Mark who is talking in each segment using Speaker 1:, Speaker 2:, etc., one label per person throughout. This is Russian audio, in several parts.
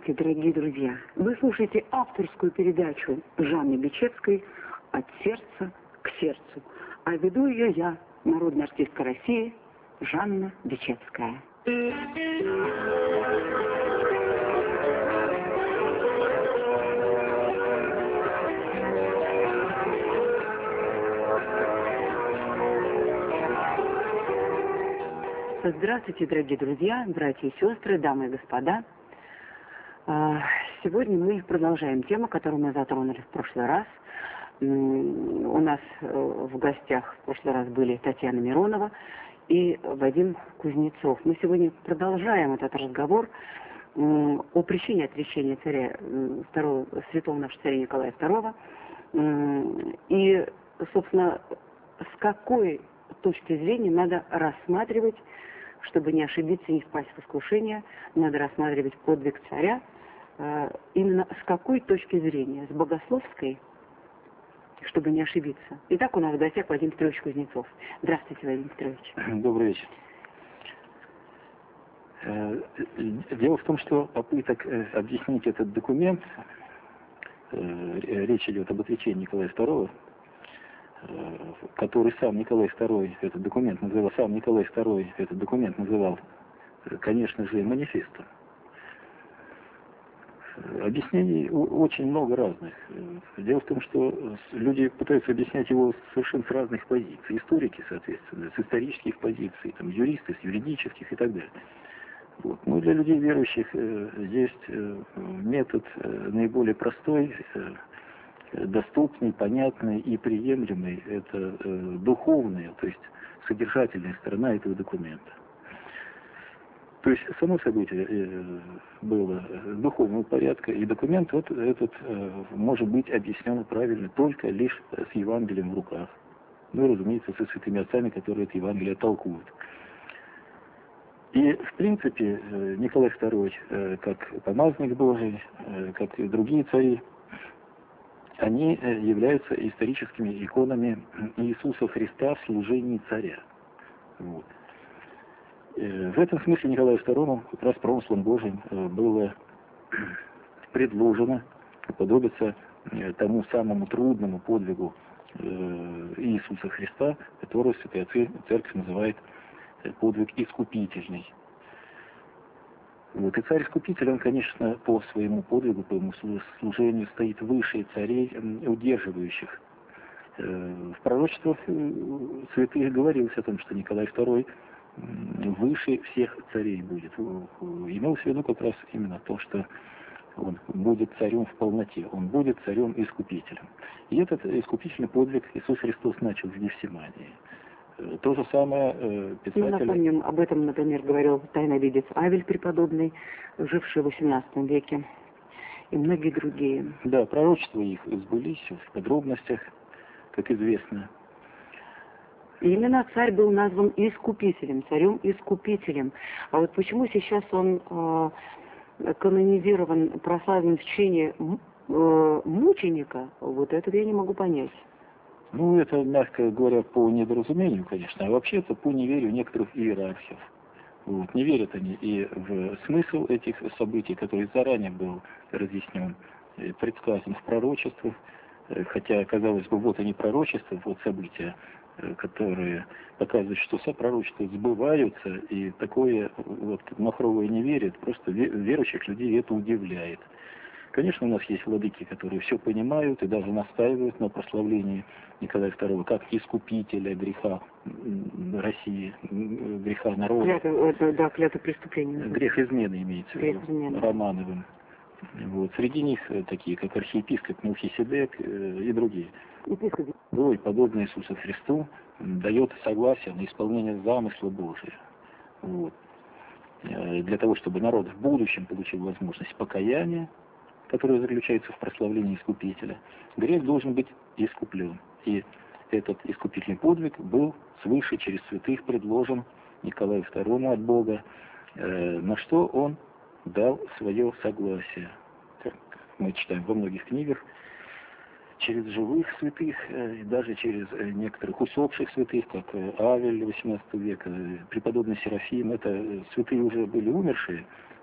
Speaker 1: Здравствуйте, дорогие друзья! Вы слушаете авторскую передачу Жанны Бичевской «От сердца к сердцу». А веду ее я, народная артистка России Жанна Бичевская. Здравствуйте, дорогие друзья, братья и сестры, дамы и господа. Сегодня мы продолжаем тему, которую мы затронули в прошлый раз. У нас в гостях в прошлый раз были Татьяна Миронова и Вадим Кузнецов. Мы сегодня продолжаем этот разговор о причине отречения царя святого нашего царя Николая II. И, собственно, с какой точки зрения надо рассматривать, чтобы не ошибиться и не впасть в искушение, надо рассматривать подвиг царя именно с какой точки зрения? С богословской, чтобы не ошибиться. Итак, у нас в гостях Вадим Петрович Кузнецов. Здравствуйте, Вадим Петрович.
Speaker 2: Добрый вечер. Дело в том, что попыток объяснить этот документ, речь идет об отречении Николая II, который сам Николай II этот документ называл, конечно же, манифестом. Объяснений очень много разных. Дело в том, что люди пытаются объяснять его совершенно с разных позиций. Историки, соответственно, с исторических позиций, там, юристы с юридических и так далее. Вот. Но для людей верующих есть метод наиболее простой, доступный, понятный и приемлемый. Это духовная, то есть содержательная сторона этого документа. То есть само событие было духовного порядка, и документ вот этот может быть объяснен правильно только лишь с Евангелием в руках. Ну, разумеется, со святыми отцами, которые это Евангелие толкуют. И, в принципе, Николай II, как помазанник Божий, как и другие цари, они являются историческими иконами Иисуса Христа в служении царя. Вот. В этом смысле Николаю II как раз промыслом Божьим было предложено уподобиться тому самому трудному подвигу Иисуса Христа, который Святая Церковь называет подвиг искупительный. Вот. И царь-искупитель, он, конечно, по своему подвигу, по своему служению стоит выше царей, удерживающих. В пророчествах святых говорилось о том, что Николай II выше всех царей будет. Имелось в виду как раз именно то, что он будет царем в полноте, он будет царем-искупителем. И этот искупительный подвиг Иисус Христос начал в Гефсимании. То же самое писатель...
Speaker 1: Ну, напомним, об этом, например, говорил тайновидец Авель преподобный, живший в XVIII веке, и многие другие.
Speaker 2: Да, пророчества их сбылись в подробностях, как известно.
Speaker 1: Именно царь был назван искупителем, царем-искупителем. А вот почему сейчас он канонизирован, прославлен в чине мученика, вот этого я не могу понять.
Speaker 2: Ну, это, мягко говоря, по недоразумению, конечно, а вообще это по неверию некоторых иерархов. Вот. Не верят они и в смысл этих событий, который заранее был разъяснен, предсказан в пророчествах, хотя, казалось бы, вот они пророчества, вот события, которые показывают, что все пророчества сбываются, и такое вот махровое неверие, просто верующих людей это удивляет. Конечно, у нас есть владыки, которые все понимают и даже настаивают на прославлении Николая II как искупителя греха России, греха народа.
Speaker 1: Клятва преступления.
Speaker 2: Грех измены имеется в виду, Романовым. Вот. Среди них такие, как архиепископ Мелхиседек и другие. Ой, подобно Иисусу Христу, дает согласие на исполнение замысла Божия. Вот. Для того, чтобы народ в будущем получил возможность покаяния, которое заключается в прославлении Искупителя, грех должен быть искуплен. И этот искупительный подвиг был свыше через святых предложен Николаю II от Бога, на что он дал свое согласие. Как мы читаем во многих книгах, через живых святых, и даже через некоторых усопших святых, как Авель XVIII века, преподобный Серафим, это святые уже были умершие,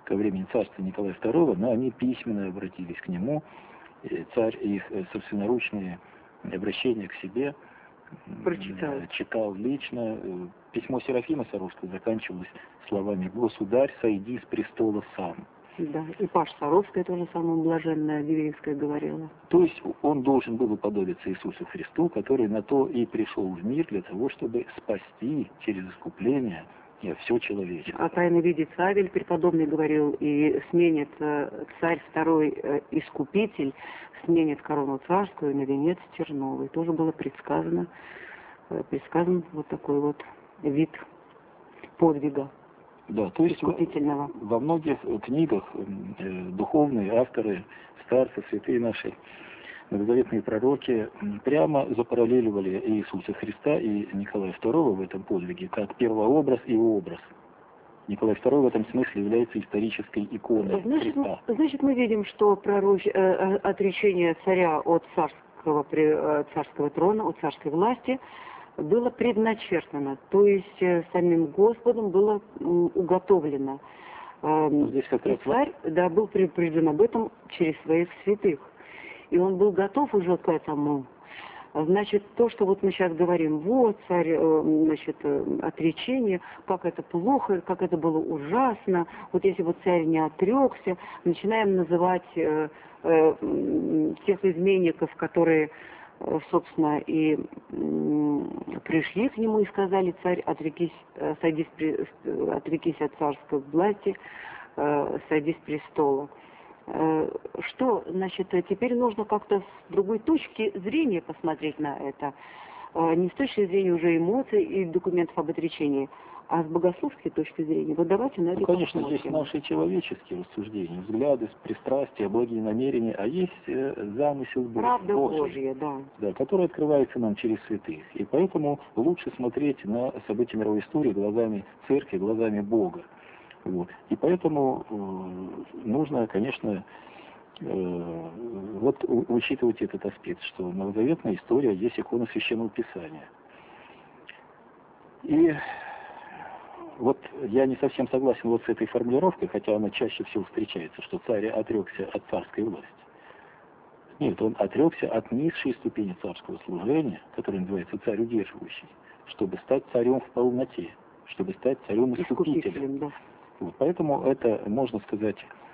Speaker 2: ко времени царства Николая II, но они письменно обратились к нему. Царь их собственноручные обращения к себе читал лично. Письмо Серафима Саровского заканчивалось словами: «Государь, сойди с престола сам».
Speaker 1: Да, и Паш Саровская тоже самая блаженная Дивеевская говорила.
Speaker 2: То есть он должен был уподобиться Иисусу Христу, который на то и пришел в мир для того, чтобы спасти через искупление все человечество.
Speaker 1: А тайно видит Савель преподобный говорил, и сменит царь второй искупитель, сменит корону царскую на венец терновый. Тоже было предсказан вот такой вот вид подвига.
Speaker 2: Да, то есть во многих книгах духовные авторы, старцы, святые наши, новозаветные пророки прямо запараллеливали Иисуса Христа и Николая II в этом подвиге, как первообраз и образ. Николай II в этом смысле является исторической иконой Христа.
Speaker 1: Значит, мы видим, что отречение царя от царского трона, от царской власти было предначертано, то есть самим Господом было уготовлено.
Speaker 2: Здесь как раз
Speaker 1: царь был предупрежден об этом через своих святых. И он был готов уже к этому. Значит, то, что вот мы сейчас говорим, вот царь, отречение, как это плохо, как это было ужасно, вот если вот царь не отрекся, начинаем называть тех изменников, которые, собственно, и пришли к нему и сказали: царь, отрекись от царской власти, сойди с престола. Что, значит, теперь нужно как-то с другой точки зрения посмотреть на это. Не с точки зрения уже эмоций и документов об отречении, а с богословской точки зрения. Вот давайте на это
Speaker 2: конечно,
Speaker 1: посмотрим.
Speaker 2: здесь наши человеческие рассуждения, взгляды, пристрастия, благие намерения, а есть замысел Божий.
Speaker 1: Правда Божья, да.
Speaker 2: Да, который открывается нам через святых. И поэтому лучше смотреть на события мировой истории глазами церкви, глазами Бога. Вот. И поэтому нужно, конечно, учитывать этот аспект, что новозаветная история есть икона Священного Писания. И вот я не совсем согласен вот с этой формулировкой, хотя она чаще всего встречается, что царь отрекся от царской власти. Нет, он отрекся от низшей ступени царского служения, которая называется царь удерживающий, чтобы стать царем в полноте, чтобы стать царем-искупителем.
Speaker 1: Да.
Speaker 2: Вот, поэтому это, можно сказать,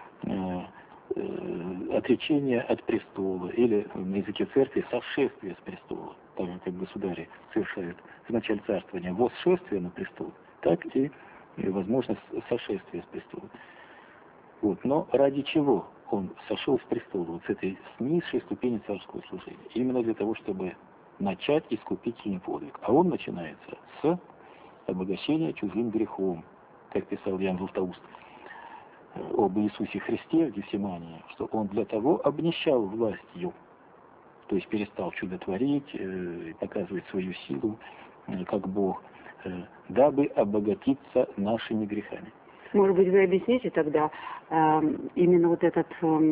Speaker 2: отречение от престола, или на языке церкви сошествие с престола, так же, как государи совершают в начале царствования восшествие на престол, так и возможность сошествия с престола. Вот. Но ради чего он сошел с престола, вот с этой низшей ступени царского служения? Именно для того, чтобы начать искупительный подвиг. А он начинается с обогащения чужим грехом, как писал Иоанн Златоуст об Иисусе Христе в Гефсимании, что он для того обнищал властью, то есть перестал чудотворить, показывать свою силу, как Бог, дабы обогатиться нашими грехами.
Speaker 1: Может быть, вы объясните тогда именно вот этот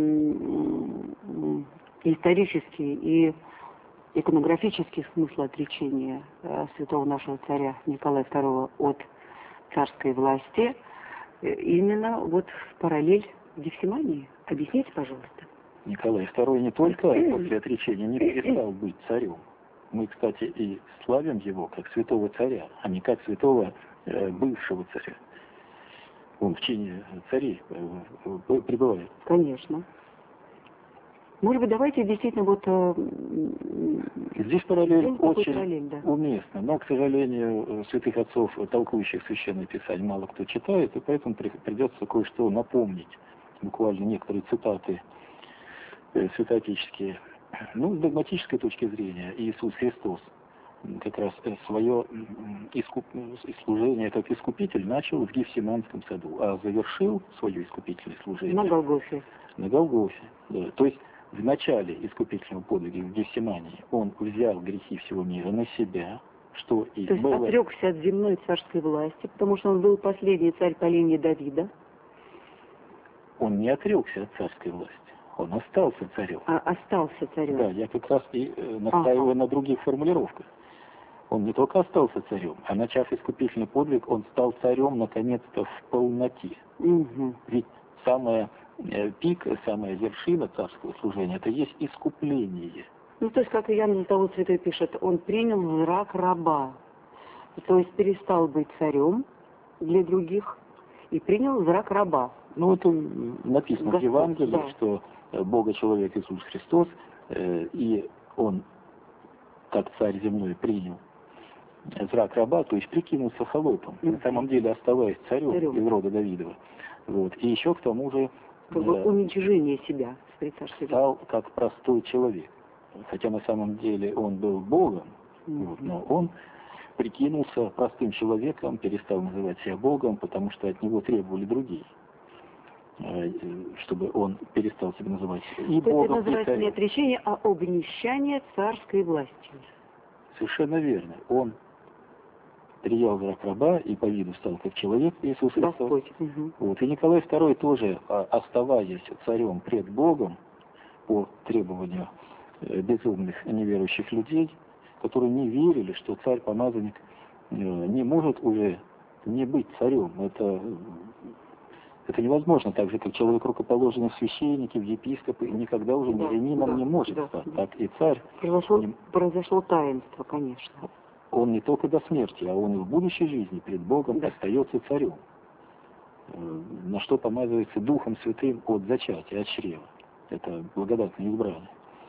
Speaker 1: исторический и иконографический смысл отречения святого нашего царя Николая II от царской власти, именно вот в параллель Гефсимании. Объясните, пожалуйста.
Speaker 2: Николай II не только после отречения не перестал быть царем. Мы, кстати, и славим его как святого царя, а не как святого бывшего царя. Он в чине царей пребывает.
Speaker 1: Конечно. Может быть, давайте действительно вот...
Speaker 2: Здесь параллель очень уместна, но, к сожалению, святых отцов, толкующих Священное Писание, мало кто читает, и поэтому придется кое-что напомнить, буквально некоторые цитаты святоотеческие. Ну, с догматической точки зрения, Иисус Христос как раз свое служение как искупитель начал в Гефсиманском саду, а завершил свое искупительное служение
Speaker 1: на Голгофе.
Speaker 2: На Голгофе, да. То есть в начале искупительного подвига в Гефсимании он взял грехи всего мира на себя, что и
Speaker 1: то есть
Speaker 2: было...
Speaker 1: отрекся от земной царской власти, потому что он был последний царь по линии Давида.
Speaker 2: Он не отрекся от царской власти, он остался царем.
Speaker 1: Остался царем.
Speaker 2: Да, я как раз и настаиваю на других формулировках. Он не только остался царем, а начав искупительный подвиг, он стал царем наконец-то в полноте.
Speaker 1: Угу.
Speaker 2: Ведь самая пик, самая вершина царского служения, это есть искупление.
Speaker 1: Ну, то есть, как Иоанн Златоуст Святой пишет, он принял зрак раба, то есть перестал быть царем для других и принял зрак раба.
Speaker 2: Ну, это написано Господь, в Евангелии, да, что Бога-человек Иисус Христос, и он, как царь земной, принял зрак раба, то есть прикинулся холопом, на самом деле оставаясь царем из рода Давидова. Вот. И еще к тому же
Speaker 1: уничижение себя
Speaker 2: стал как простой человек. Хотя на самом деле он был Богом, вот, но он прикинулся простым человеком, перестал называть себя Богом, потому что от него требовали другие, чтобы он перестал себя называть и
Speaker 1: то
Speaker 2: Богом,
Speaker 1: это называется не отречение, а обнищание царской власти.
Speaker 2: Совершенно верно. Он принял зрак раба и по виду стал как человек Иисус Христос. Вот. И Николай II тоже, оставаясь царем пред Богом по требованию безумных неверующих людей, которые не верили, что царь-помазанник не может уже не быть царем. Это невозможно, так же, как человек, рукоположенный в священники, в епископы, никогда уже мирянином не может стать. Так и царь.
Speaker 1: Произошло таинство, конечно.
Speaker 2: Он не только до смерти, а он и в будущей жизни перед Богом остается царем, на что помазывается Духом Святым от зачатия, от чрева. Это благодатное избрание.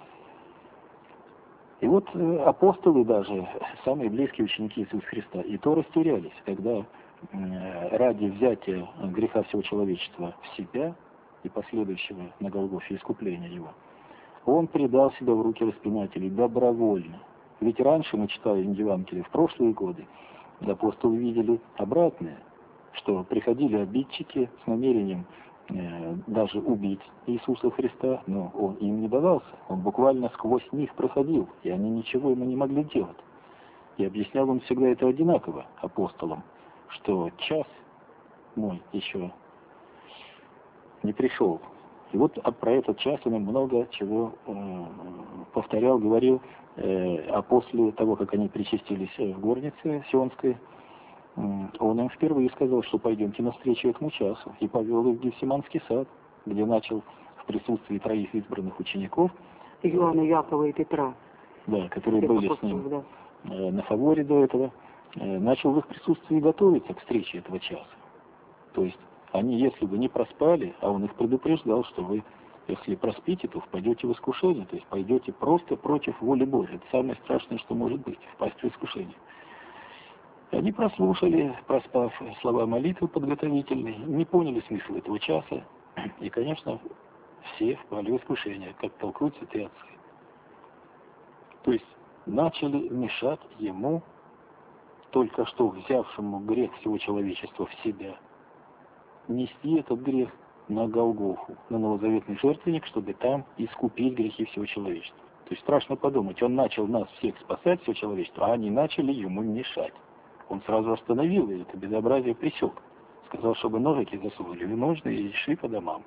Speaker 2: И вот апостолы даже, самые близкие ученики Иисуса Христа, и то растерялись, когда ради взятия греха всего человечества в себя и последующего на Голгофе искупления его, он предал себя в руки распинателей добровольно. Ведь раньше мы читали Евангелие в прошлые годы, апостолы видели обратное, что приходили обидчики с намерением даже убить Иисуса Христа, но он им не давался. Он буквально сквозь них проходил, и они ничего ему не могли делать. И объяснял он всегда это одинаково апостолам, что час мой еще не пришел. И вот про этот час он им много чего повторял, говорил, а после того, как они причастились в горнице Сионской, он им впервые сказал, что пойдемте навстречу этому часу, и повел их в Гефсиманский сад, где начал в присутствии 3 избранных учеников,
Speaker 1: Иоанна, Якова и Петра,
Speaker 2: да, которые были с ним на фаворе до этого, начал в их присутствии готовиться к встрече этого часа. То есть они, если бы не проспали, а он их предупреждал, что вы, если проспите, то впадете в искушение, то есть пойдете просто против воли Божьей. Это самое страшное, что может быть, впасть в искушение. Они прослушали, проспав слова молитвы подготовительной, не поняли смысл этого часа, и, конечно, все впали в искушение, как толкуют святые отцы. То есть начали мешать ему, только что взявшему грех всего человечества в себя, нести этот грех на Голгофу, на новозаветный жертвенник, чтобы там искупить грехи всего человечества. То есть страшно подумать, он начал нас всех спасать, все человечество, а они начали ему мешать. Он сразу остановил и это безобразие пресек. Сказал, чтобы ножики засунули в ножны и шли по домам.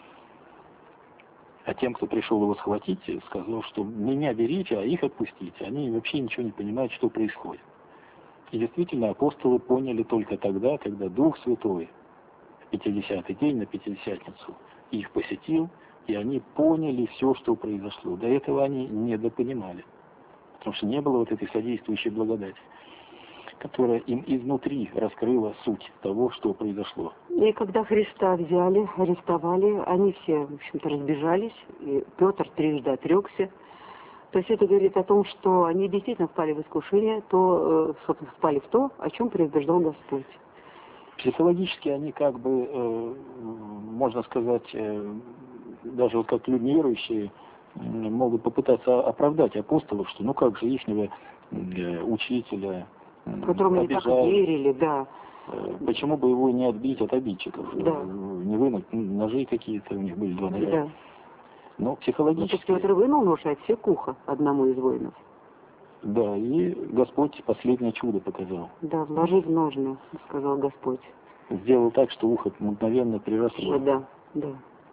Speaker 2: А тем, кто пришел его схватить, сказал, что меня берите, а их отпустите. Они вообще ничего не понимают, что происходит. И действительно, апостолы поняли только тогда, когда Дух Святой в 50-й день, на Пятидесятницу, их посетил, и они поняли все, что произошло. До этого они недопонимали. Потому что не было вот этой содействующей благодати, которая им изнутри раскрыла суть того, что произошло.
Speaker 1: И когда Христа взяли, арестовали, они все, в общем-то, разбежались, и Петр трижды отрекся. То есть это говорит о том, что они действительно впали в искушение, то, собственно, впали в то, о чем предупреждал Господь.
Speaker 2: Психологически они как бы, можно сказать, даже вот как люди неверующие, могут попытаться оправдать апостолов, что ну как же ихнего учителя
Speaker 1: которому они так верили, да.
Speaker 2: Почему бы его не отбить от обидчиков?
Speaker 1: Да.
Speaker 2: Не вынуть ножи какие-то, у них были 2 ножа.
Speaker 1: Да.
Speaker 2: Но психологически...
Speaker 1: Ну, Петр вынул нож и отсек ухо одному из воинов.
Speaker 2: Да, и Господь последнее чудо показал.
Speaker 1: Да, вложи в ножны, сказал Господь.
Speaker 2: Сделал так, что ухо мгновенно приросло.
Speaker 1: Да, да.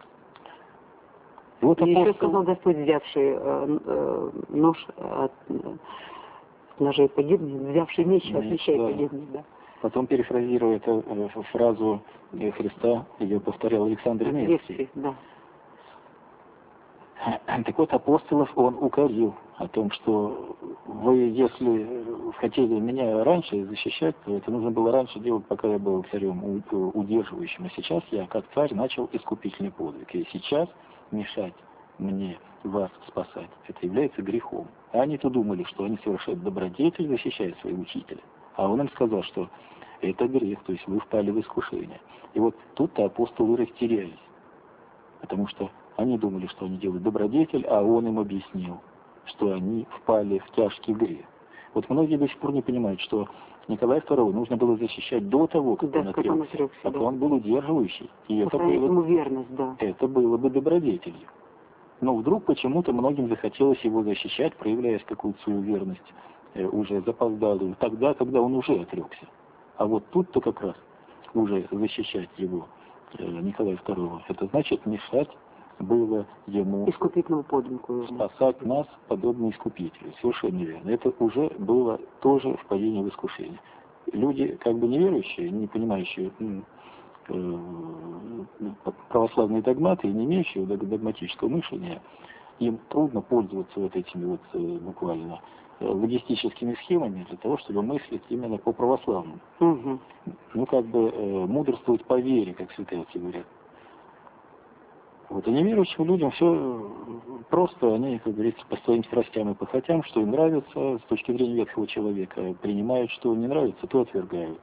Speaker 2: И вот
Speaker 1: еще сказал Господь, взявший нож от ножей погибнет, взявший меч от мечей погибнет, да.
Speaker 2: Потом, перефразируя эту фразу Христа, ее повторял Александр Невский.
Speaker 1: Да.
Speaker 2: Так вот, апостолов он укорил о том, что вы, если хотели меня раньше защищать, то это нужно было раньше делать, пока я был царем удерживающим. А сейчас я, как царь, начал искупительный подвиг. И сейчас мешать мне вас спасать, это является грехом. А они-то думали, что они совершают добродетель, защищая своего учителя. А он им сказал, что это грех, то есть вы впали в искушение. И вот тут-то апостолы растерялись, потому что они думали, что они делают добродетель, а он им объяснил, что они впали в тяжкий грех. Вот многие до сих пор не понимают, что Николая II нужно было защищать до того, как он отрекся, пока он был удерживающий. И это было,
Speaker 1: ему верность, да.
Speaker 2: Это было бы добродетелью. Но вдруг почему-то многим захотелось его защищать, проявляя какую-то свою верность, уже запоздалую, тогда, когда он уже отрекся. А вот тут-то как раз уже защищать его, Николая II, это значит мешать было ему
Speaker 1: искупительному подвигу,
Speaker 2: спасать нас, подобно искупителю. Совершенно верно. Это уже было тоже впадение в искушение. Люди, как бы неверующие, не понимающие православные догматы и не имеющие догматического мышления, им трудно пользоваться вот этими вот буквально логистическими схемами для того, чтобы мыслить именно по православному.
Speaker 1: Угу.
Speaker 2: Ну, как бы мудрствовать по вере, как святые отцы говорят. Вот, и неверующим людям все просто, они, как говорится, по своим страстям и похотям, что им нравится с точки зрения ветхого человека, принимают, что не нравится, то отвергают.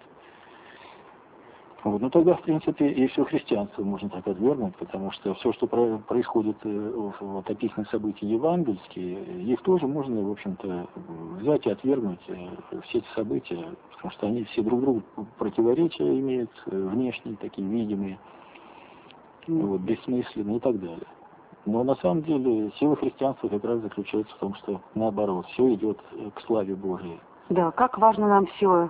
Speaker 2: Вот, ну тогда, в принципе, и все христианство можно так отвергнуть, потому что все, что происходит, вот, описанные события евангельские, их тоже можно, в общем-то, взять и отвергнуть, все эти события, потому что они все друг другу противоречия имеют, внешние, такие видимые, вот, бессмысленные и так далее. Но на самом деле сила христианства как раз заключается в том, что наоборот, все идет к славе Божией.
Speaker 1: Да, как важно нам все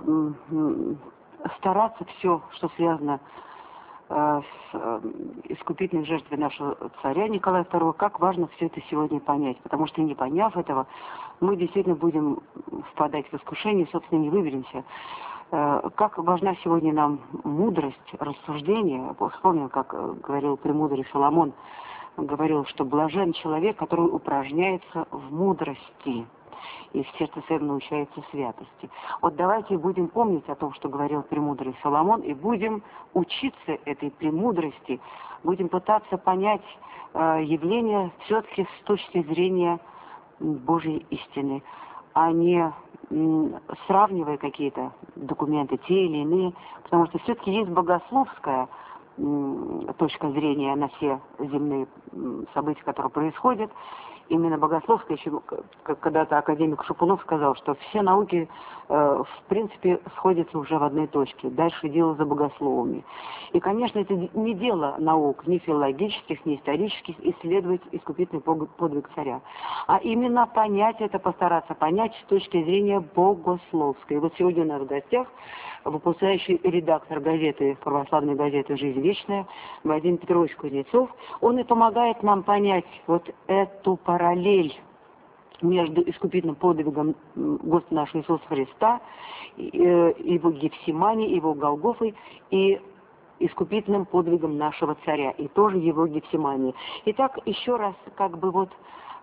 Speaker 1: стараться, все, что связано с искупительной жертвой нашего царя Николая II, как важно все это сегодня понять, потому что не поняв этого, мы действительно будем впадать в искушение, собственно, не выберемся. Как важна сегодня нам мудрость, рассуждение. Вспомнил, как говорил премудрый Соломон, говорил, что блажен человек, который упражняется в мудрости и в сердце своем научается святости. Вот давайте будем помнить о том, что говорил премудрый Соломон, и будем учиться этой премудрости, будем пытаться понять явление все-таки с точки зрения Божьей истины, а не сравнивая какие-то документы, те или иные, потому что все-таки есть богословская точка зрения на все земные события, которые происходят. Именно богословская, еще когда-то академик Шапунов сказал, что все науки в принципе сходятся уже в одной точке. Дальше дело за богословами. И, конечно, это не дело наук, ни филологических, ни исторических, исследовать искупительный подвиг царя. А именно понять это, постараться понять с точки зрения богословской. И вот сегодня у нас в гостях выпускающий редактор газеты, православной газеты «Жизнь вечная» Вадим Петрович Кузнецов. Он и помогает нам понять вот эту параллель между искупительным подвигом Господа нашего Иисуса Христа, его Гефсимании, его Голгофой и искупительным подвигом нашего царя, и тоже его Гефсимании. Итак, еще раз, как бы вот,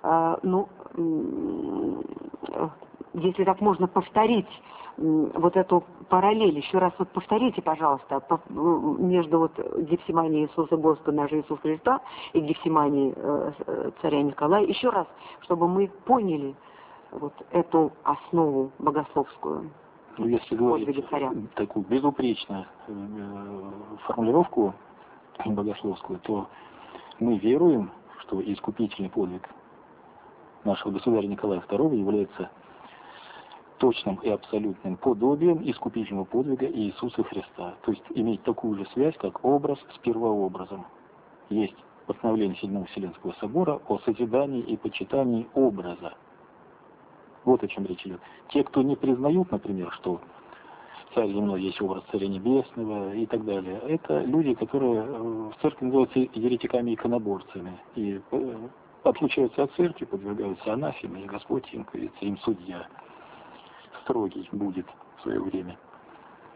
Speaker 1: если так можно повторить вот эту параллель, еще раз вот повторите, пожалуйста, между вот Гефсиманией Иисуса Господа нашего Иисуса Христа и Гефсиманией царя Николая, еще раз, чтобы мы поняли вот эту основу богословскую.
Speaker 2: Ну, если говорить такую безупречную формулировку богословскую, то мы веруем, что искупительный подвиг нашего государя Николая II является точным и абсолютным подобием искупительного подвига Иисуса Христа. То есть иметь такую же связь, как образ с первообразом. Есть постановление Седьмого Вселенского собора о созидании и почитании образа. Вот о чем речь идет. Те, кто не признают, например, что царь земной есть образ царя небесного и так далее, это люди, которые в церкви называются еретиками и иконоборцами. И отлучаются от церкви, подвергаются анафеме, и Господь им, говорится, им судья строгий будет в свое время.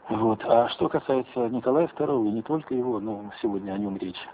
Speaker 2: Вот. А что касается Николая II, и не только его, но сегодня о нем речь,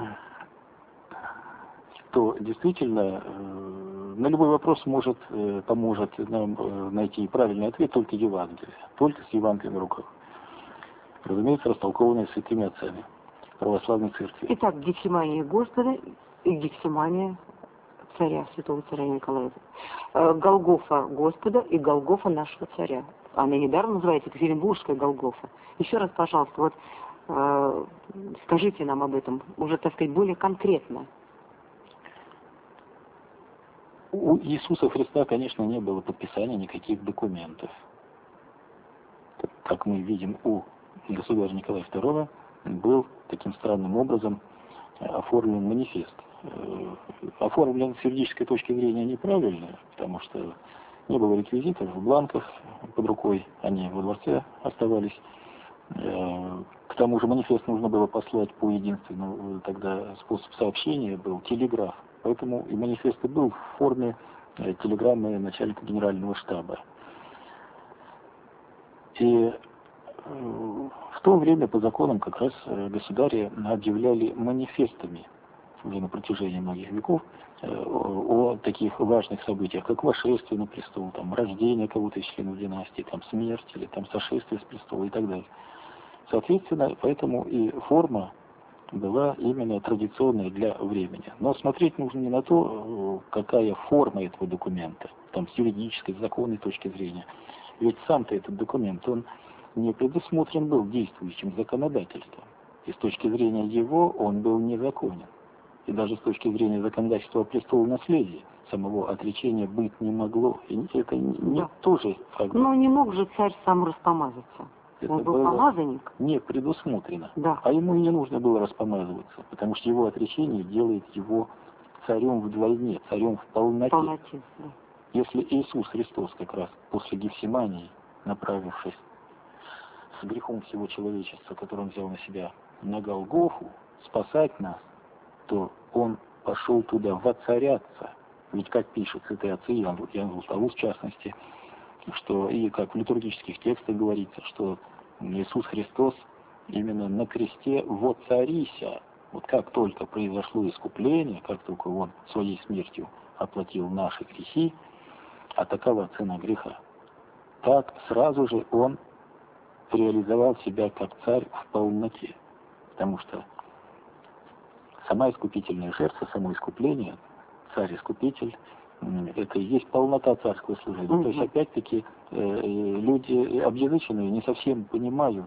Speaker 2: то действительно на любой вопрос поможет нам найти правильный ответ только Евангелие, только с Евангелием в руках. Разумеется, растолкованное святыми отцами православной церкви.
Speaker 1: Итак, Гефсимания Господа и Гефсимания царя, святого царя Николая. Голгофа Господа и Голгофа нашего царя. Она недаром называется Екатеринбургская Голгофа. Еще раз, пожалуйста, вот скажите нам об этом, уже, так сказать, более конкретно.
Speaker 2: У Иисуса Христа, конечно, не было подписания никаких документов. Как мы видим, у государя Николая II был таким странным образом оформлен манифест. Оформлен с юридической точки зрения неправильно, потому что не было реквизитов в бланках под рукой, они во дворце оставались. К тому же манифест нужно было послать по единственному тогда способ сообщения был телеграф. Поэтому и манифест и был в форме телеграммы начальника генерального штаба. И в то время по законам как раз государя объявляли манифестами уже на протяжении многих веков о таких важных событиях, как восшествие на престол, там, рождение кого-то из членов династии, там, смерть или там, сошествие с престола и так далее. Соответственно, поэтому и форма была именно традиционная для времени. Но смотреть нужно не на то, какая форма этого документа, там, с юридической, с законной точки зрения. Ведь сам-то этот документ, он не предусмотрен был действующим законодательством. И с точки зрения его он был незаконен. И даже с точки зрения законодательства о престолонаследии самого отречения быть не могло. И это не тоже факт.
Speaker 1: Но не мог же царь сам распомазаться.
Speaker 2: Это
Speaker 1: он был помазанник.
Speaker 2: Не предусмотрено.
Speaker 1: Да.
Speaker 2: А ему и не нужно было распомазываться, потому что его отречение делает его царем вдвойне, царем в полноте.
Speaker 1: Да.
Speaker 2: Если Иисус Христос как раз после Гефсимании, направившись с грехом всего человечества, который он взял на себя, на Голгофу, спасать нас, то он пошел туда воцаряться. Ведь как пишут святые отцы, Иоанн Златоуст в частности, что и как в литургических текстах говорится, что Иисус Христос именно на кресте воцарися. Вот как только произошло искупление, как только он своей смертью оплатил наши грехи, а такова цена греха, так сразу же он реализовал себя как царь в полноте. Потому что сама искупительная жертва, само искупление, царь-искупитель, это и есть полнота царского служения. То есть, опять-таки, люди объязыченные не совсем понимают,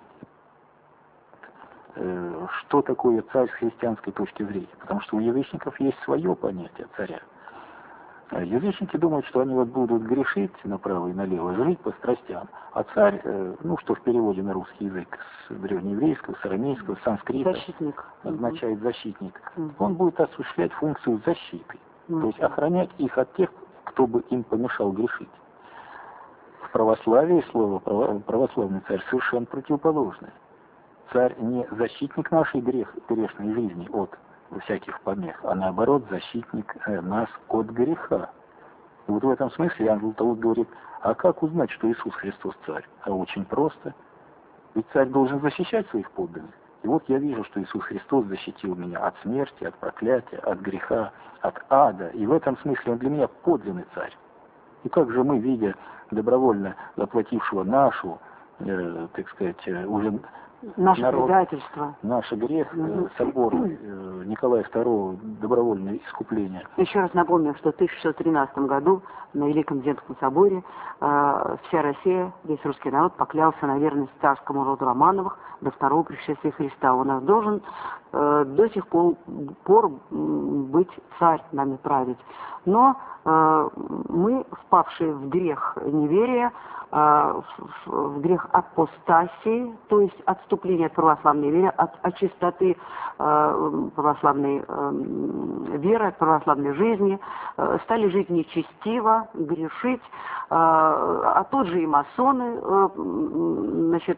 Speaker 2: что такое царь с христианской точки зрения. Потому что у язычников есть свое понятие царя. Язычники думают, что они вот будут грешить направо и налево, жить по страстям. А царь, ну что в переводе на русский язык, с древнееврейского, с арамейского, с санскрита,
Speaker 1: защитник.
Speaker 2: Означает защитник. Он будет осуществлять функцию защиты. То есть охранять их от тех, кто бы им помешал грешить. В православии слово православный царь совершенно противоположное. Царь не защитник нашей грешной жизни от всяких помех, а наоборот защитник нас от греха. И вот в этом смысле Иоанн Златоуст говорит, а как узнать, что Иисус Христос царь? А очень просто. Ведь царь должен защищать своих подданных. И вот я вижу, что Иисус Христос защитил меня от смерти, от проклятия, от греха, от ада. И в этом смысле он для меня подлинный царь. И как же мы, видя добровольно заплатившего нашу, так сказать, уже
Speaker 1: наше предательство,
Speaker 2: наш грех, собор Николая II, добровольное искупление.
Speaker 1: Еще раз напомню, что в 1613 году на Великом Земском соборе вся Россия, весь русский народ поклялся на верность царскому роду Романовых до второго пришествия Христа. У нас должен до сих пор быть царь, нами править. Но мы, впавшие в грех неверия, в грех апостасии, то есть отступления от православной веры, от чистоты православной веры, от православной жизни, стали жить нечестиво, грешить, а тот же и масоны, значит,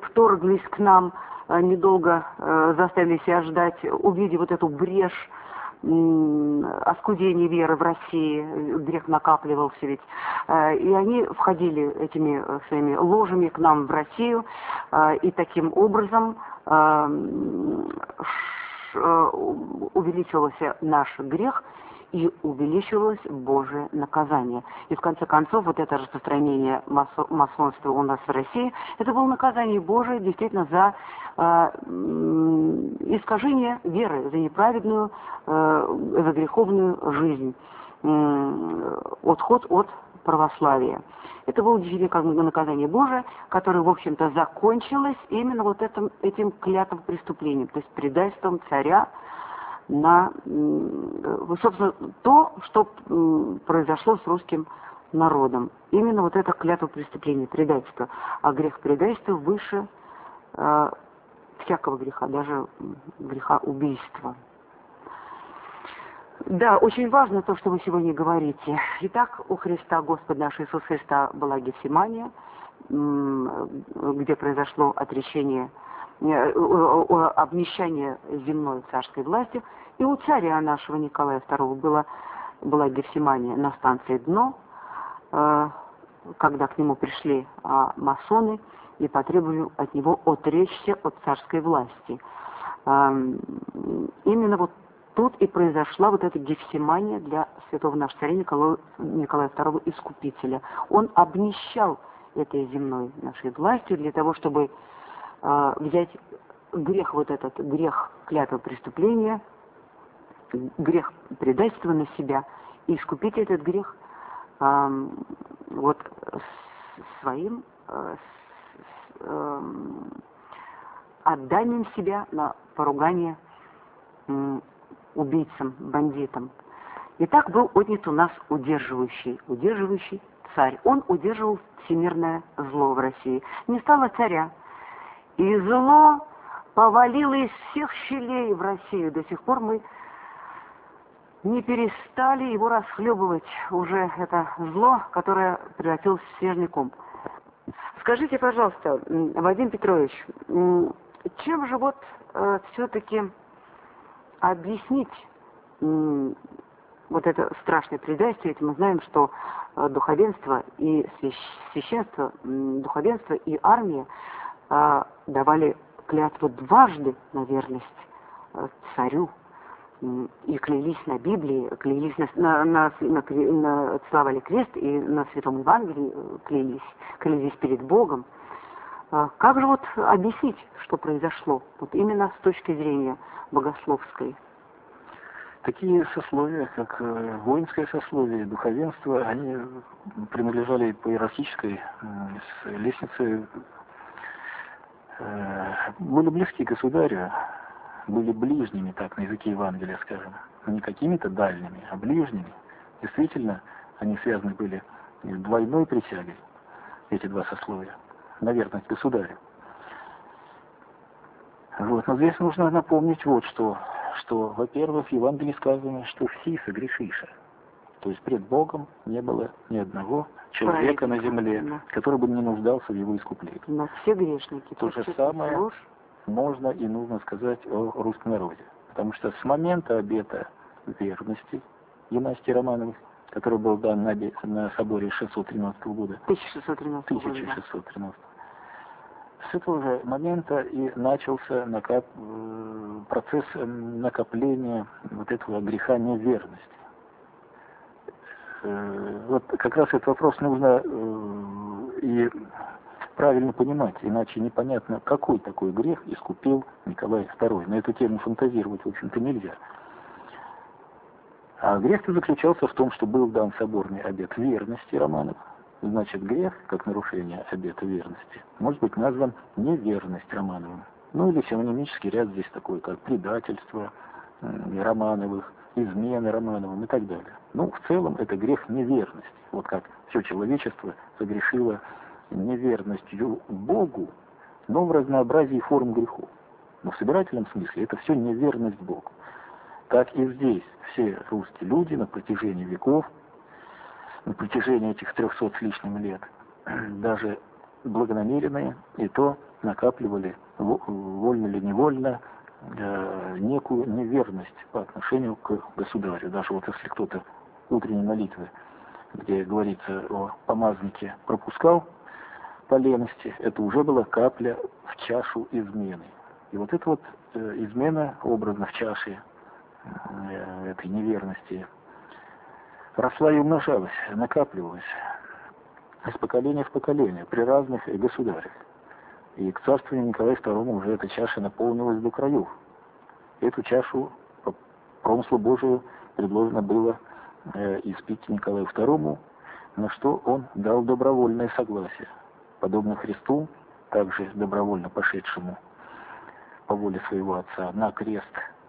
Speaker 1: вторглись к нам, недолго заставили себя ждать, увидев вот эту брешь оскудение веры в России, грех накапливался ведь, и они входили этими своими ложами к нам в Россию, и таким образом увеличивался наш грех и увеличивалось Божие наказание. И в конце концов вот это распространение масонства у нас в России, это было наказание Божие действительно за искажение веры, за неправедную, за греховную жизнь, отход от православия. Это было действительно как наказание Божие, которое, в общем-то, закончилось именно вот этим клятвым преступлением, то есть предательством царя на, собственно, то, что произошло с русским народом. Именно вот это клятва преступления, предательство. А грех предательства выше всякого греха, даже греха убийства. Да, очень важно то, что вы сегодня говорите. Итак, у Христа, Господа нашего Иисуса Христа, была Гефсимания, где произошло отречение, обнищание земной царской власти. И у царя нашего Николая II была Гефсимания на станции Дно, когда к нему пришли масоны и потребовали от него отречься от царской власти. Именно вот тут и произошла вот эта Гефсимания для святого нашего царя Николая II Искупителя. Он обнищал этой земной нашей властью для того, чтобы взять грех, вот этот грех клятвы преступления, грех предательства на себя и искупить этот грех вот своим отданием себя на поругание убийцам, бандитам. И так был отнят у нас удерживающий царь. Он удерживал всемирное зло в России. Не стало царя. И зло повалило из всех щелей в Россию. До сих пор мы не перестали его расхлебывать, уже это зло, которое превратилось в снежный. Скажите, пожалуйста, Вадим Петрович, чем же вот все-таки объяснить вот это страшное предательство? Ведь мы знаем, что духовенство и священство, духовенство и армия давали клятву дважды на верность царю. И клялись на Библии, клялись целовали крест и на Святом Евангелии клялись перед Богом. Как же вот объяснить, что произошло, вот именно с точки зрения богословской?
Speaker 2: Такие сословия, как воинское сословие, духовенство, они принадлежали по иерархической лестнице, были близки к государю, были ближними, так, на языке Евангелия, скажем, не какими-то дальними, а ближними. Действительно, они связаны были двойной присягой, эти два сословия, на верность государю. Вот. Но здесь нужно напомнить вот что, во-первых, в Евангелии сказано, что все согрешиши. То есть пред Богом не было ни одного человека на земле, который бы не нуждался в его искуплении.
Speaker 1: Но все грешники.
Speaker 2: То же самое можно и нужно сказать о русском народе. Потому что с момента обета верности династии Романовых, который был дан на соборе 613 года, 1613, с этого же момента и начался процесс накопления вот этого греха неверности. Вот как раз этот вопрос нужно и правильно понимать, иначе непонятно, какой такой грех искупил Николай II. На эту тему фантазировать, в общем-то, нельзя. А грех-то заключался в том, что был дан соборный обет верности Романовых. Значит, грех, как нарушение обета верности, может быть назван неверность Романовым. Ну или синонимический ряд здесь такой, как предательство Романовых, измены Романовым и так далее. Ну, в целом, это грех неверности. Вот как все человечество согрешило неверностью Богу, но в разнообразии форм грехов. Но в собирательном смысле это все неверность Богу. Так и здесь все русские люди на протяжении веков, на протяжении этих 300 с лишним лет, даже благонамеренные, и то накапливали, вольно или невольно, некую неверность по отношению к государю. Даже вот если кто-то утренней молитвы, где говорится о помазнике, пропускал по лености, это уже была капля в чашу измены. И вот эта вот измена образно в чаше этой неверности росла и умножалась, накапливалась из поколения в поколение при разных государях. И к царствованию Николая II уже эта чаша наполнилась до краев. Эту чашу по промыслу Божию предложено было испить Николаю II, на что он дал добровольное согласие, подобно Христу, также добровольно пошедшему по воле своего отца на крест.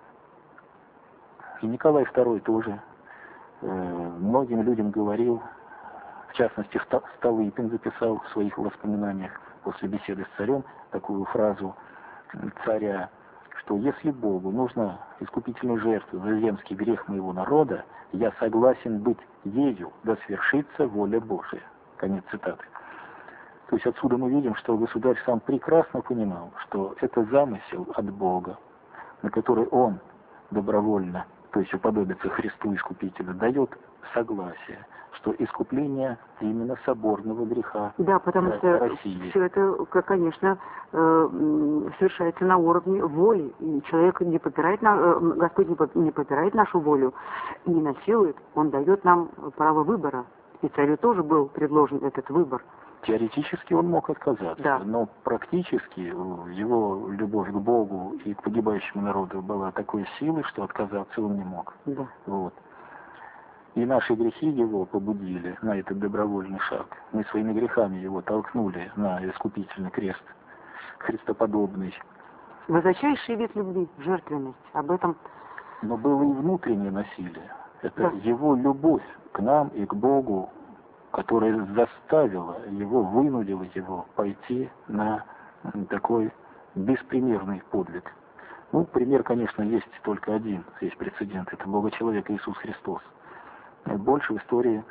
Speaker 2: И Николай II тоже многим людям говорил, в частности Столыпин записал в своих воспоминаниях после беседы с царем такую фразу царя, что если Богу нужна искупительная жертва за земский грех моего народа, я согласен быть ею, да свершится воля Божия. Конец цитаты. То есть отсюда мы видим, что государь сам прекрасно понимал, что это замысел от Бога, на который он добровольно, то есть уподобиться Христу Искупителю, дает согласие, что искупление именно соборного греха
Speaker 1: потому что
Speaker 2: России.
Speaker 1: Все это, конечно, совершается на уровне воли. И человек не попирает, Господь не попирает нашу волю, не насилует, Он дает нам право выбора. И царю тоже был предложен этот выбор.
Speaker 2: Теоретически он мог отказаться, но практически его любовь к Богу и к погибающему народу была такой силой, что отказаться он не мог. Вот. И наши грехи его побудили на этот добровольный шаг. Мы своими грехами его толкнули на искупительный крест, христоподобный.
Speaker 1: Высочайший вид любви, жертвенность, об этом...
Speaker 2: Но было и внутреннее насилие. Это его любовь к нам и к Богу, которая заставила его, вынудила его пойти на такой беспримерный подвиг. Ну, пример, конечно, есть только один, есть прецедент, это Бога-человек Иисус Христос. Больше в истории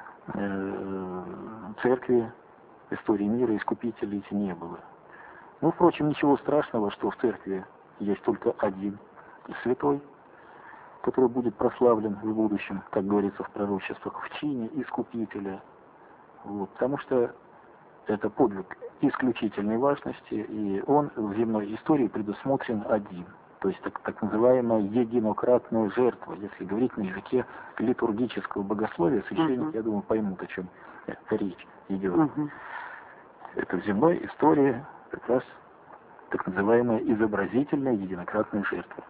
Speaker 2: церкви, в истории мира искупителей не было. Ну, впрочем, ничего страшного, что в церкви есть только один святой, который будет прославлен в будущем, как говорится в пророчествах, в чине искупителя. Вот, потому что это подвиг исключительной важности, и он в земной истории предусмотрен один. То есть так называемая единократная жертва. Если говорить на языке литургического богословия, священники, я думаю, поймут, о чем речь идет. Это в земной истории как раз так называемая изобразительная единократная жертва.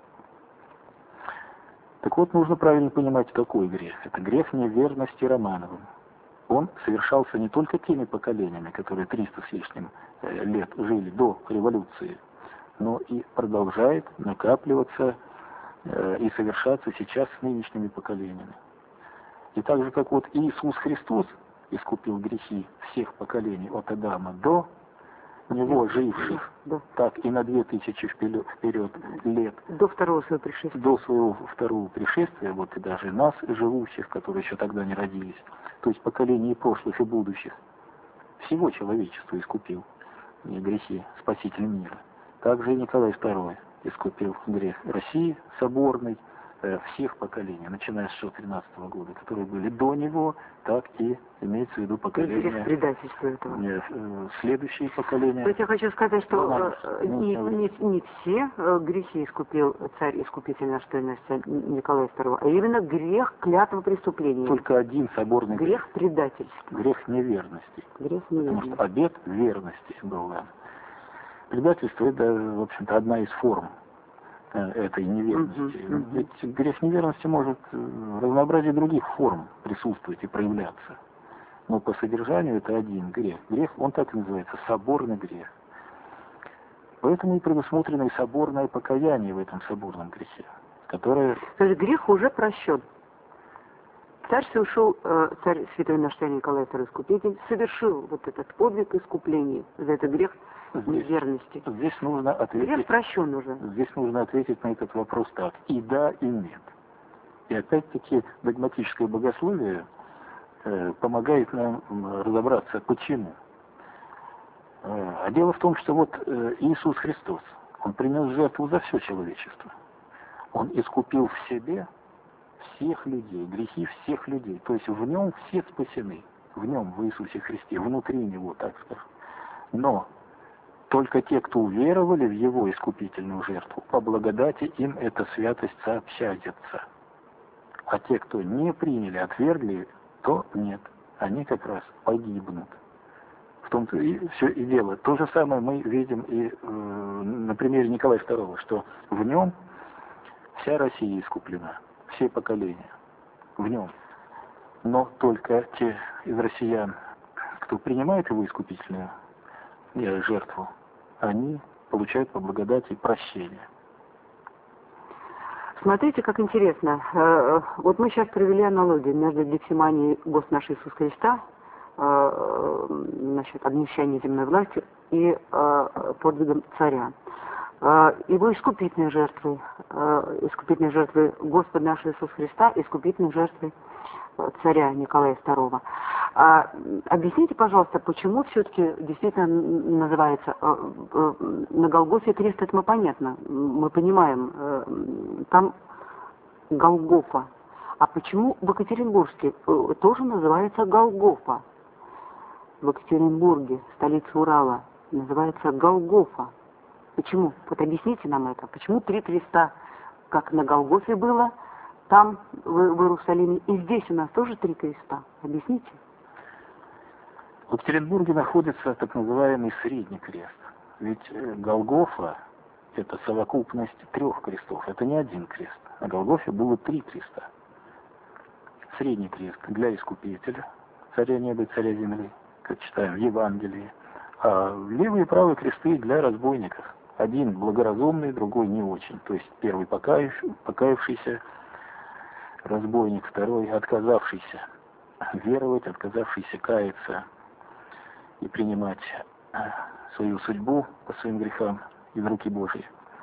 Speaker 2: Так вот, нужно правильно понимать, какой грех. Это грех неверности Романовым. Он совершался не только теми поколениями, которые 300 с лишним лет жили до революции, но и продолжает накапливаться и совершаться сейчас с нынешними поколениями. И так же, как вот Иисус Христос искупил грехи всех поколений от Адама до него живших, так и на 2000 вперед лет.
Speaker 1: До второго своего пришествия.
Speaker 2: До своего второго пришествия, вот и даже нас, живущих, которые еще тогда не родились, то есть поколений прошлых и будущих, всего человечества искупил грехи Спаситель мира. Также и Николай II искупил грех России соборной, всех поколений, начиная с 613 года, которые были до него, так и имеется в виду поколения, следующие поколения.
Speaker 1: То есть я хочу сказать, что не все грехи искупил царь-искупитель наш Николай II, а именно грех клятвы преступления.
Speaker 2: Только один соборный
Speaker 1: грех предательства.
Speaker 2: Грех неверности.
Speaker 1: Грех неверности.
Speaker 2: Потому что обет верности был. Предательство — это, в общем-то, одна из форм этой неверности. Ведь грех неверности может в разнообразии других форм присутствовать и проявляться. Но по содержанию это один грех. Грех, он так и называется, соборный грех. Поэтому и предусмотрено и соборное покаяние в этом соборном грехе, которое...
Speaker 1: То есть грех уже прощен. Царь святой наш царь Николай II Искупитель совершил вот этот подвиг искупления за этот грех неверности.
Speaker 2: Здесь нужно ответить.
Speaker 1: Грех прощен уже.
Speaker 2: Здесь нужно ответить на этот вопрос так: и да, и нет. И опять-таки догматическое богословие помогает нам разобраться, почему. А дело в том, что вот Иисус Христос, Он принес жертву за все человечество. Он искупил в себе всех людей, грехи всех людей. То есть в нем все спасены. В нем, в Иисусе Христе, внутри него, так скажем. Но только те, кто уверовали в его искупительную жертву, по благодати им эта святость сообщается. А те, кто не приняли, отвергли, то нет. Они как раз погибнут. В том-то и все и дело. То же самое мы видим и на примере Николая II, что в нем вся Россия искуплена, все поколения в нем. Но только те из россиян, кто принимает его искупительную жертву, они получают по благодати прощение.
Speaker 1: Смотрите, как интересно. Вот мы сейчас провели аналогию между Гефсиманией Господа нашего Иисуса Христа, значит, обнищание земной власти и подвигом царя. Его искупительной жертвой Господа нашего Иисуса Христа, искупительной жертвой царя Николая II. Объясните, пожалуйста, почему все-таки действительно называется на Голгофе крест, это мы понятно, мы понимаем, там Голгофа. А почему в Екатеринбурге тоже называется Голгофа? В Екатеринбурге, столице Урала, называется Голгофа. Почему? Вот объясните нам это. Почему 3 креста, как на Голгофе было, там, в Иерусалиме, и здесь у нас тоже 3 креста? Объясните.
Speaker 2: В Екатеринбурге находится так называемый Средний крест. Ведь Голгофа – это совокупность 3 крестов, это не один крест. На Голгофе было 3 креста. Средний крест для искупителя, царя неба и царя земли, как читаем в Евангелии, а левый и правый кресты для разбойников. Один благоразумный, другой не очень. То есть первый покаявшийся разбойник, второй отказавшийся веровать, отказавшийся каяться и принимать свою судьбу по своим грехам из руки Божьей.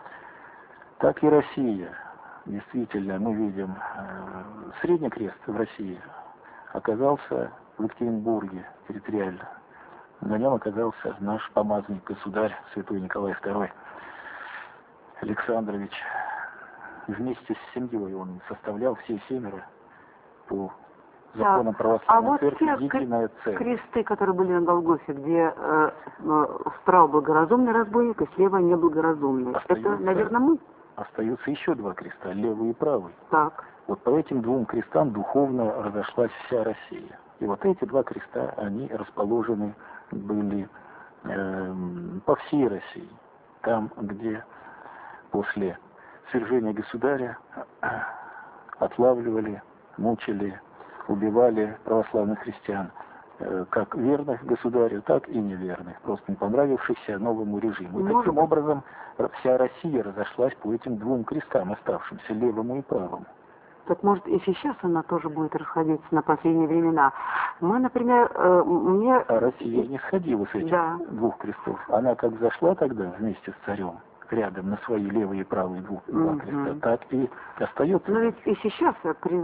Speaker 2: Так и Россия. Действительно, мы видим, Средний крест в России оказался в Екатеринбурге территориально. На нем оказался наш помазанник, государь, святой Николай II Александрович. Вместе с семьей он составлял все 7 по законам православной церкви, единая церковь.
Speaker 1: Кресты, которые были на Голгофе, где справа благоразумный разбойник, и слева неблагоразумный. Это, наверное, мы.
Speaker 2: Остаются еще 2 креста, левый и правый.
Speaker 1: Так.
Speaker 2: Вот по этим 2 крестам духовно разошлась вся Россия. И вот эти 2 креста, они расположены были по всей России. Там, где после свержения государя отлавливали, мучили, убивали православных христиан, как верных государю, так и неверных, просто не понравившихся новому режиму. И таким образом вся Россия разошлась по этим 2 крестам, оставшимся, левому и правому.
Speaker 1: Так может и сейчас она тоже будет расходиться на последние времена. Мы, например,
Speaker 2: А Россия не сходила с этих 2 крестов. Она как зашла тогда вместе с царем рядом на свои левые и правые 2 креста, так и остается.
Speaker 1: Но ведь и сейчас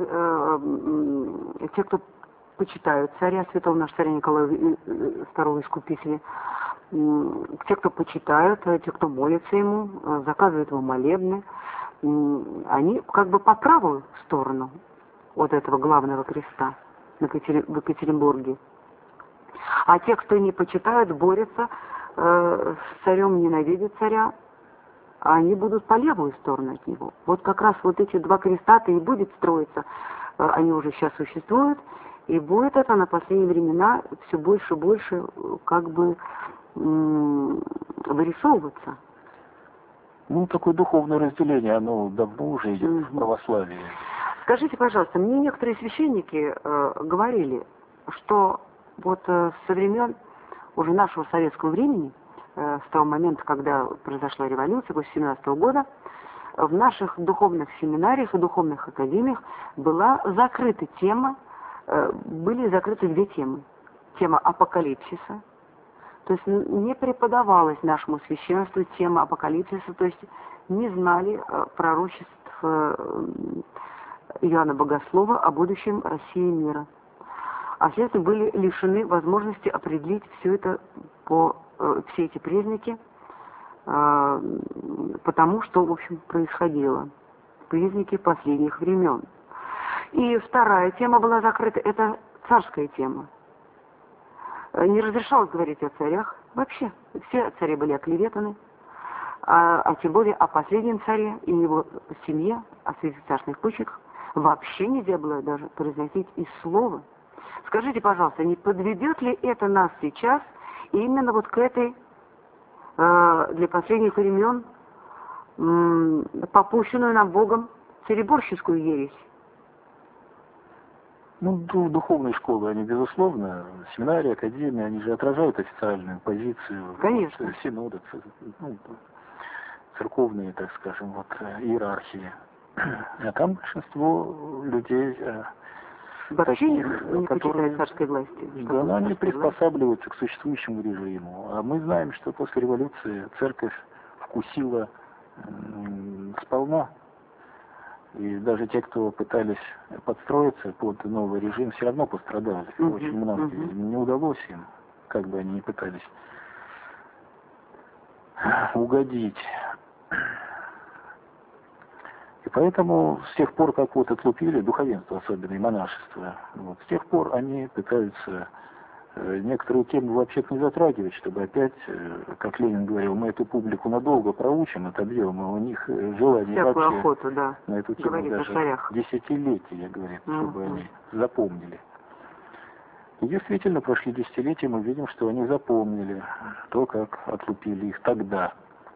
Speaker 1: те, кто почитают царя, святого нашего царя Николая II Искупителя, те, кто почитают, те, кто молятся ему, заказывают ему молебны, они как бы по правую сторону от этого главного креста в Екатеринбурге. А те, кто не почитают, борются с царем, ненавидят царя, они будут по левую сторону от него. Вот как раз вот эти 2 креста-то и будет строиться. Они уже сейчас существуют, и будет это на последние времена все больше и больше как бы вырисовываться.
Speaker 2: Ну, такое духовное разделение, оно давно уже идет в православии.
Speaker 1: Скажите, пожалуйста, мне некоторые священники говорили, что вот со времен уже нашего советского времени, с того момента, когда произошла революция, после 17 года, в наших духовных семинариях и духовных академиях была закрыта тема, были закрыты 2 темы. Тема апокалипсиса, то есть не преподавалась нашему священству тема апокалипсиса, то есть не знали пророчеств Иоанна Богослова о будущем России и мира. А следовательно, были лишены возможности определить все это все эти признаки потому что, в общем, происходило. Признаки последних времен. И вторая тема была закрыта, это царская тема. Не разрешалось говорить о царях вообще. Все цари были оклеветаны, а тем более о последнем царе и его семье, о святых царских случаях вообще нельзя было даже произносить и слова. Скажите, пожалуйста, не подведет ли это нас сейчас именно вот к этой, для последних времен, попущенную нам Богом царедворческую ересь?
Speaker 2: Ну, духовные школы, они, безусловно, семинарии, академии, они же отражают официальную позицию.
Speaker 1: Конечно.
Speaker 2: Вот, синода, ну, церковные, так скажем, вот, иерархии. А там большинство людей,
Speaker 1: вообще
Speaker 2: таких,
Speaker 1: не
Speaker 2: которые,
Speaker 1: царской власти.
Speaker 2: Да, но они приспосабливаются к существующему режиму. А мы знаем, что после революции церковь вкусила сполна. И даже те, кто пытались подстроиться под новый режим, все равно пострадали. Очень многие. Не удалось им, как бы они ни пытались угодить. И поэтому с тех пор, как вот отлупили духовенство, особенно и монашество, вот, с тех пор они пытаются некоторые темы вообще не затрагивать, чтобы опять, как Ленин говорил, мы эту публику надолго проучим, отобьем, и у них желание
Speaker 1: всякую
Speaker 2: вообще
Speaker 1: охоту, да,
Speaker 2: на эту тему даже десятилетия, говорит, чтобы они запомнили. И действительно, прошли десятилетия, мы видим, что они запомнили то, как отлупили их тогда.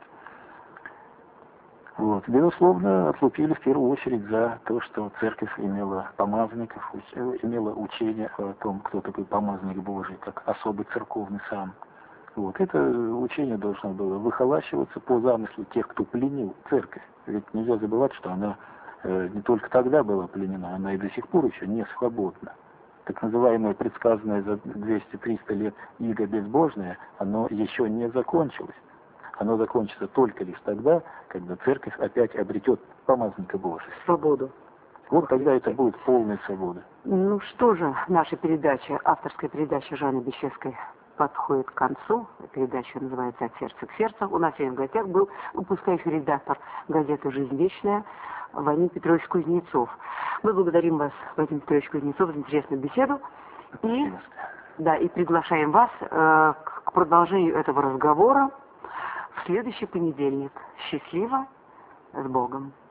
Speaker 2: Вот. Безусловно, отлупили в первую очередь за то, что церковь имела помазанников, имела учение о том, кто такой помазанник Божий, как особый церковный сан. Вот. Это учение должно было выхолащиваться по замыслу тех, кто пленил церковь. Ведь нельзя забывать, что она не только тогда была пленена, она и до сих пор еще не свободна. Так называемое предсказанное за 200-300 лет иго безбожное, оно еще не закончилось. Оно закончится только лишь тогда, когда церковь опять обретет помазанника Божия.
Speaker 1: Свободу.
Speaker 2: Вот тогда это будет полная свобода.
Speaker 1: Ну что же, наша передача, авторская передача Жанны Бичевской подходит к концу. Передача называется «От сердца к сердцу». У нас сегодня в гостях был выпускающий редактор газеты «Жизнь вечная» Вадим Петрович Кузнецов. Мы благодарим вас, Вадим Петрович Кузнецов, за интересную беседу. И приглашаем вас к продолжению этого разговора в следующий понедельник. Счастливо, с Богом.